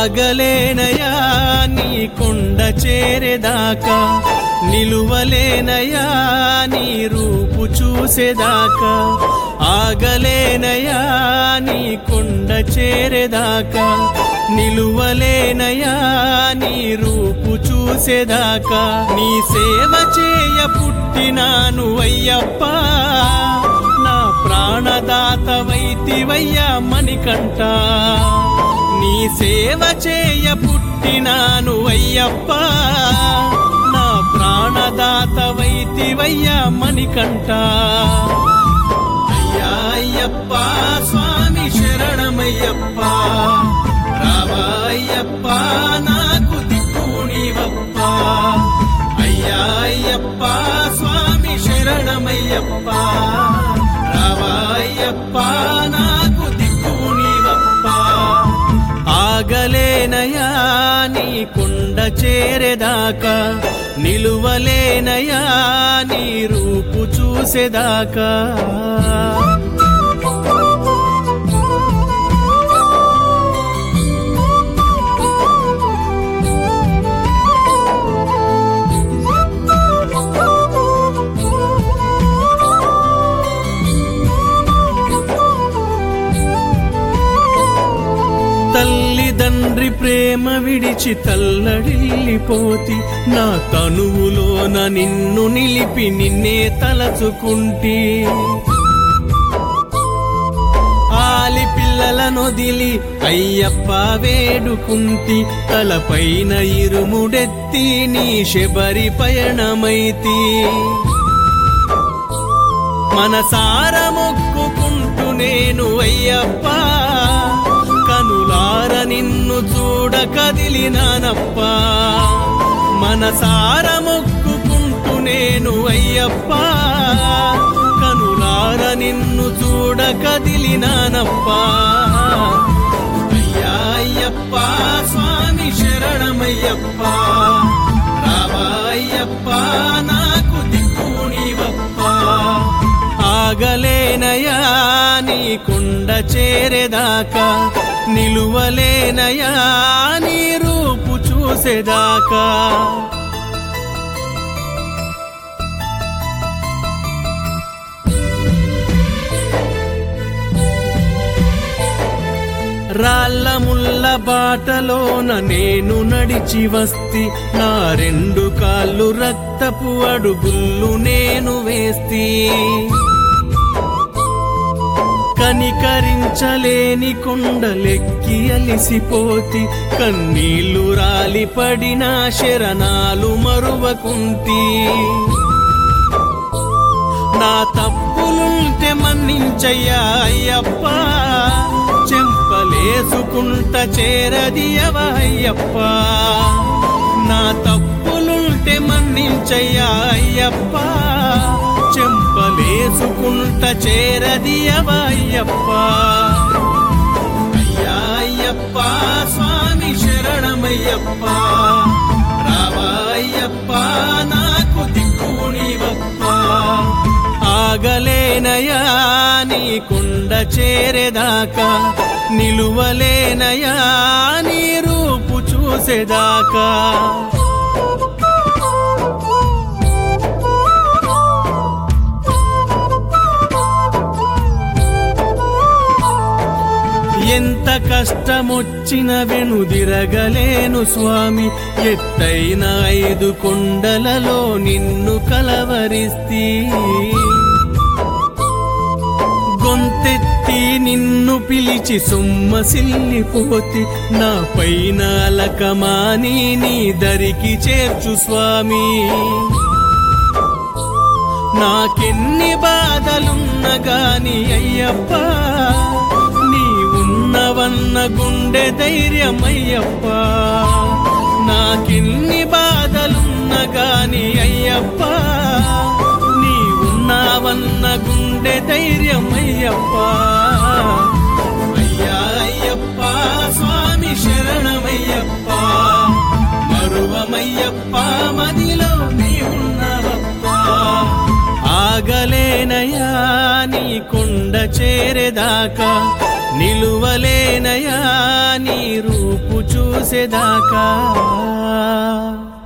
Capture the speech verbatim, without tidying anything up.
ఆగలేనయా నీ కొండ చేరేదాకా, నిలువలేనయా నీ రూపు చూసేదాకా. ఆగలేనయా నీ కొండ చేరేదాకా, నిలువలేనయా నీ రూపు చూసేదాకా. నీ సేవ చేయ పుట్టినాను అయ్యప్ప, నా ప్రాణదాతవైతివయ్యా మణికంఠ. నీ సేవ చేయ పుట్టినాను అయ్యప్ప, నా ప్రాణదాతవైతివయ్యా మణికంఠ. అయ్యా అయ్యప్ప స్వామి శరణమయ్యప్ప, రావా అయ్యప్ప నాకు దిక్కు నీవప్ప. అయ్యా అయ్యప్ప స్వామి శరణమయ్యప్ప, రావా అయ్యప్ప నాకు దిక్కు నీవప్ప. ఆగలేనయా నీ కొండ చేరేదాకా, నిలువలేనయా నీ రూపు చూసేదాకా. తల్లిదండ్రి ప్రేమ విడిచి తల్లడిల్లిపోతి, నా తనువులోన నిన్ను నిలిపి నిన్నే తలచుకుంటి. ఆలి పిల్లలనొదిలి అయ్యప్ప వేడుకుంటి, తలపైన ఇరుముడెత్తి నీ శబరి పయనమైతి. మనసార మొక్కుకుంటూ నేను అయ్యప్ప, కనులార నిన్ను చూడ కదిలినానప్ప. మనసార మొక్కుకుంటూ నేను అయ్యప్ప, కనులార నిన్ను చూడ కదిలినానప్ప. అయ్యా అయ్యప్ప స్వామి శరణమయ్యప్ప, రావా అయ్యప్ప నాకు దిక్కు నీవప్ప. ఆగలేనయా నీ కొండ చేరేదాకా, నిలువలేనయా నీ రూపు చూసేదాకా. రాళ్ళ ముళ్ళ బాటలోన నేను నడిచి వస్తి, నా రెండు కాళ్ళు రక్తపు అడుగుళ్ళు నేను వేస్తి. కనికరించలేని కొండలెక్కి అలిసిపోతి, కన్నీళ్లు రాలి పడిన శరణాలు మరువకుంటి. నా తప్పులుంటే మన్నించయ్యా అయ్యప్ప, చెంపలేసుకుంట చేరదియవ అయ్యప్ప. నా తప్పులుంటే మన్నించయ్యా అయ్యప్ప, చెంపలేసుకుంట చేరదియవ అయ్యప్ప. అయ్యా అయ్యప్ప స్వామి శరణమయ్యప్ప, రావా అయ్యప్ప నాకు దిక్కు నీవప్ప. ఆగలేనయా నీ కొండ చేరేదాకా, నిలువలేనయా నీ రూపు చూసేదాకా. ఎంత కష్టమొచ్చిన వెనుదిరగలేను స్వామి, ఎత్తైన ఐదు కొండలలో నిన్ను కలవరిస్తీ. గొంతెత్తి నిన్ను పిలిచి సొమ్మసిల్లిపోతి, నా పైన అలకమాని నీ దరికి చేర్చు స్వామి. నాకెన్ని బాధలున్న గాని అయ్యప్ప, నీ ఉన్నవన్న గుండె ధైర్యమయ్యప్ప. నాకెన్ని బాధలున్న గాని అయ్యప్ప, నీ ఉన్నావన్న గుండె ధైర్యమయ్యప్ప. అయ్యా అయ్యప్ప స్వామి శరణమయ్యప్ప, మరువమయ్యప్ప మదిలో నీ ఉన్నవప్ప. ఆగలేనయా నీ కొండ చేరేదాకా, నిలువలేనయా నీ రూపు చూసేదాకా